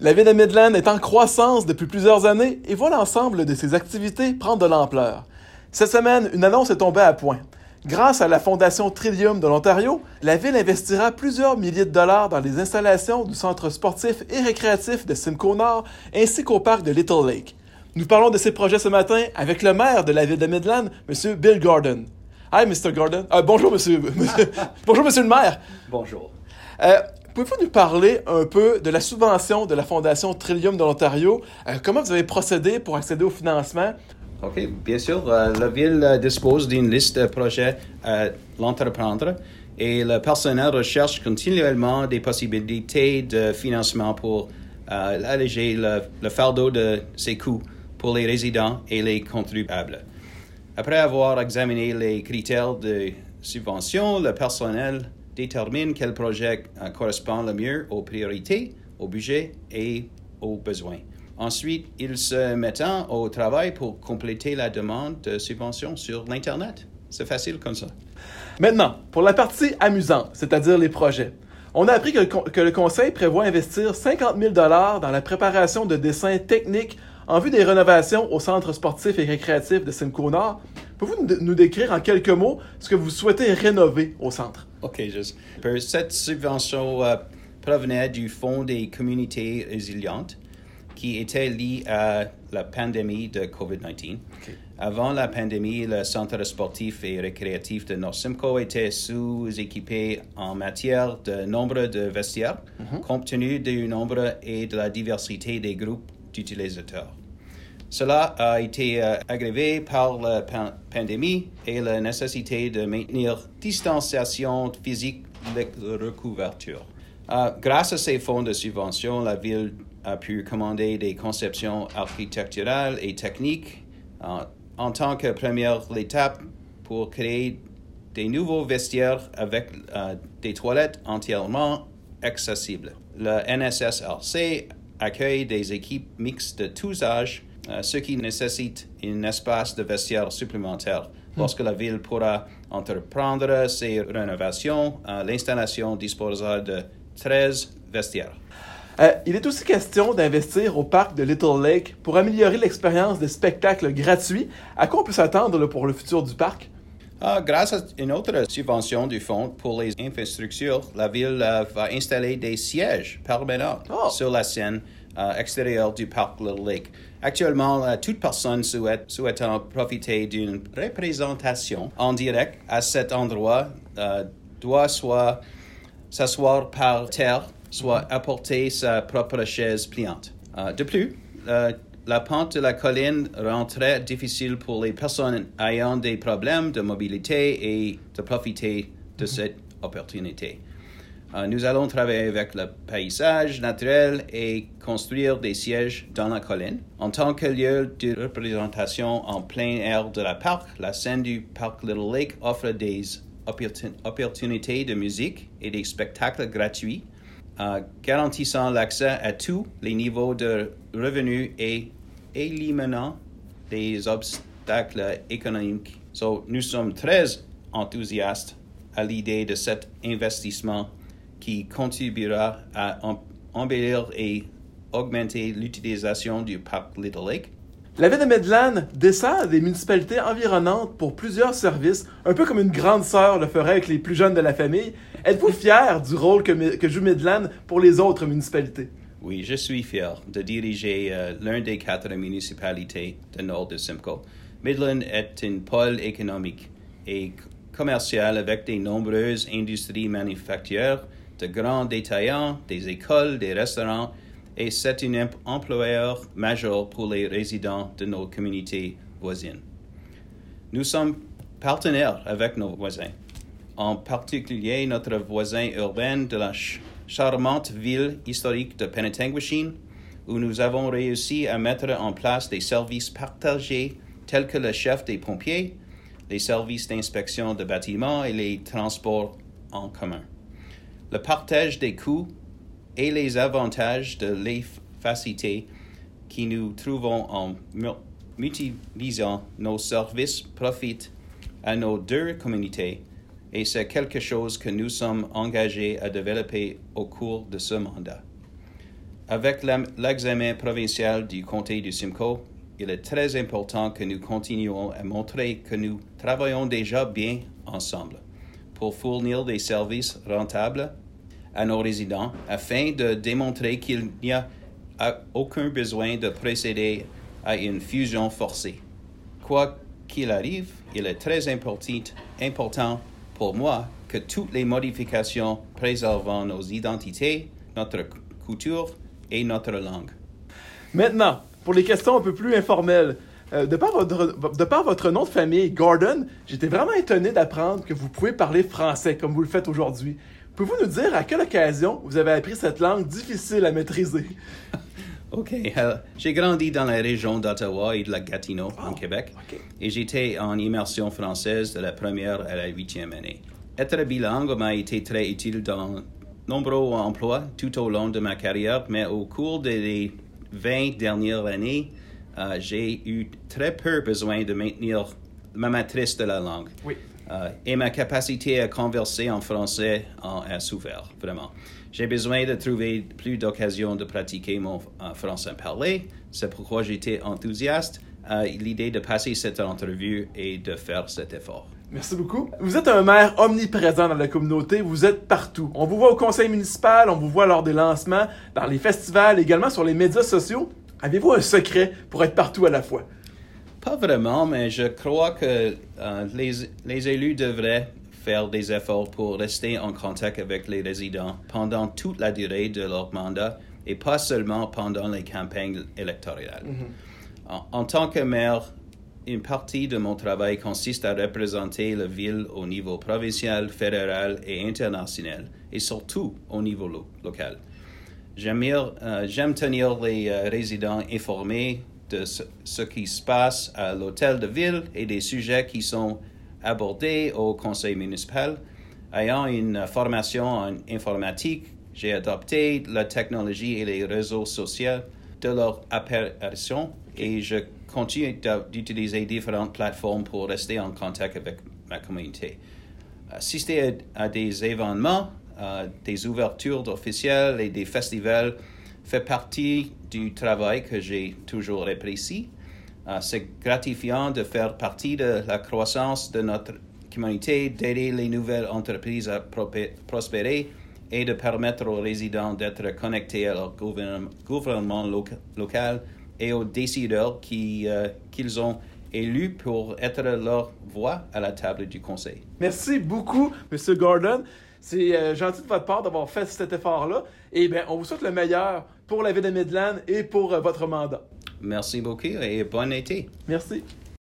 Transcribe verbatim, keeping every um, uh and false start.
La ville de Midland est en croissance depuis plusieurs années et voit l'ensemble de ses activités prendre de l'ampleur. Cette semaine, une annonce est tombée à point. Grâce à la Fondation Trillium de l'Ontario, la ville investira plusieurs milliers de dollars dans les installations du centre sportif et récréatif de Simcoe Nord ainsi qu'au parc de Little Lake. Nous parlons de ces projets ce matin avec le maire de la ville de Midland, M. Bill Gordon. Hi, mister Gordon. Euh, bonjour, monsieur. bonjour, monsieur le maire. Bonjour. Euh, Pouvez-vous nous parler un peu de la subvention de la Fondation Trillium de l'Ontario? Euh, comment vous avez procédé pour accéder au financement? OK, bien sûr. Euh, la Ville euh, dispose d'une liste de projets à l'entreprendre et le personnel recherche continuellement des possibilités de financement pour euh, alléger le, le fardeau de ses coûts pour les résidents et les contribuables. Après avoir examiné les critères de subvention, le personnel détermine quel projet euh, correspond le mieux aux priorités, au budget et aux besoins. Ensuite, ils se mettent au travail pour compléter la demande de subvention sur l'Internet. C'est facile comme ça. Maintenant, pour la partie amusante, c'est-à-dire les projets. On a appris que le, que le Conseil prévoit investir cinquante mille dollars dans la préparation de dessins techniques en vue des rénovations au centre sportif et récréatif de Simcoe Nord. Pouvez-vous nous décrire en quelques mots ce que vous souhaitez rénover au centre? OK, juste. Cette subvention euh, provenait du Fonds des communautés résilientes qui était lié à la pandémie de covid dix-neuf. Okay. Avant la pandémie, le centre sportif et récréatif de North Simcoe était sous-équipé en matière de nombre de vestiaires, mm-hmm. compte tenu du nombre et de la diversité des groupes d'utilisateurs. Cela a été euh, aggravé par la pan- pandémie et la nécessité de maintenir distanciation physique et recouverture. Euh, grâce à ces fonds de subvention, la Ville a pu commander des conceptions architecturales et techniques euh, en tant que première étape pour créer des nouveaux vestiaires avec euh, des toilettes entièrement accessibles. Le N S S L C accueille des équipes mixtes de tous âges, euh, ce qui nécessite un espace de vestiaire supplémentaire. Mmh. Lorsque la Ville pourra entreprendre ces rénovations, euh, l'installation disposera de treize vestiaires. Euh, il est aussi question d'investir au parc de Little Lake pour améliorer l'expérience de spectacles gratuits. À quoi on peut s'attendre là, pour le futur du parc? Ah, grâce à une autre subvention du Fonds pour les infrastructures, la Ville euh, va installer des sièges permanents oh. sur la scène euh, extérieure du parc Little Lake. Actuellement, euh, toute personne souhaite, souhaitant profiter d'une représentation en direct à cet endroit euh, doit soit s'asseoir par terre, soit apporter sa propre chaise pliante. Euh, de plus, euh, la pente de la colline rend très difficile pour les personnes ayant des problèmes de mobilité et de profiter de cette opportunité. Euh, nous allons travailler avec le paysage naturel et construire des sièges dans la colline. En tant que lieu de représentation en plein air de la parc, la scène du parc Little Lake offre des opportun- opportunités de musique et des spectacles gratuits, Euh, garantissant l'accès à tous les niveaux de revenus et éliminant des obstacles économiques. So, nous sommes très enthousiastes à l'idée de cet investissement qui contribuera à em- embellir et augmenter l'utilisation du parc Little Lake. La ville de Midland dessert des municipalités environnantes pour plusieurs services, un peu comme une grande sœur le ferait avec les plus jeunes de la famille. Êtes-vous fier du rôle que, que joue Midland pour les autres municipalités? Oui, je suis fier de diriger euh, l'un des quatre municipalités du nord de Simcoe. Midland est un pôle économique et commercial avec de nombreuses industries manufacturières, de grands détaillants, des écoles, des restaurants, et c'est un employeur majeur pour les résidents de nos communautés voisines. Nous sommes partenaires avec nos voisins, en particulier notre voisin urbain de la ch- charmante ville historique de Penetanguishene, où nous avons réussi à mettre en place des services partagés tels que le chef des pompiers, les services d'inspection de bâtiments et les transports en commun. Le partage des coûts et les avantages de l'efficacité que nous trouvons en mutualisant nos services profitent à nos deux communautés et c'est quelque chose que nous sommes engagés à développer au cours de ce mandat. Avec l'examen provincial du comté du Simcoe, il est très important que nous continuions à montrer que nous travaillons déjà bien ensemble pour fournir des services rentables à nos résidents afin de démontrer qu'il n'y a aucun besoin de procéder à une fusion forcée. Quoi qu'il arrive, il est très important pour moi que toutes les modifications préservant nos identités, notre culture et notre langue. Maintenant, pour les questions un peu plus informelles, euh, de, par votre, de par votre nom de famille, Gordon, j'étais vraiment étonné d'apprendre que vous pouvez parler français comme vous le faites aujourd'hui. Pouvez-vous nous dire à quelle occasion vous avez appris cette langue difficile à maîtriser? OK. Euh, j'ai grandi dans la région d'Ottawa et de la Gatineau, oh, en Québec, okay. Et j'étais en immersion française de la première à la huitième année. Être bilingue m'a été très utile dans nombreux emplois tout au long de ma carrière, mais au cours des vingt dernières années, euh, j'ai eu très peu besoin de maintenir ma maîtrise de la langue. Oui. Euh, et ma capacité à converser en français en a souffert, vraiment. J'ai besoin de trouver plus d'occasions de pratiquer mon euh, français parlé. C'est pourquoi j'étais enthousiaste à l'idée de passer cette entrevue et de faire cet effort. Merci beaucoup. Vous êtes un maire omniprésent dans la communauté, vous êtes partout. On vous voit au conseil municipal, on vous voit lors des lancements, dans les festivals, également sur les médias sociaux. Avez-vous un secret pour être partout à la fois? Pas vraiment, mais je crois que euh, les, les élus devraient faire des efforts pour rester en contact avec les résidents pendant toute la durée de leur mandat et pas seulement pendant les campagnes électorales. Mm-hmm. En, en tant que maire, une partie de mon travail consiste à représenter la ville au niveau provincial, fédéral et international, et surtout au niveau lo- local. J'aime, euh, j'aime tenir les euh, résidents informés de ce, ce qui se passe à l'hôtel de ville et des sujets qui sont abordés au conseil municipal. Ayant une formation en informatique, j'ai adopté la technologie et les réseaux sociaux de leur apparition et je continue d'utiliser différentes plateformes pour rester en contact avec ma communauté. Assister à, à des événements, à des ouvertures officielles et des festivals fait partie du travail que j'ai toujours apprécié. Uh, c'est gratifiant de faire partie de la croissance de notre communauté, d'aider les nouvelles entreprises à pro- prospérer et de permettre aux résidents d'être connectés à leur gouvernement, gouvernement loca- local et aux décideurs qui, uh, qu'ils ont élus pour être leur voix à la table du conseil. Merci beaucoup, M. Gordon. C'est euh, gentil de votre part d'avoir fait cet effort-là. Et bien, on vous souhaite le meilleur pour la ville de Midland et pour euh, votre mandat. Merci beaucoup et bon été. Merci.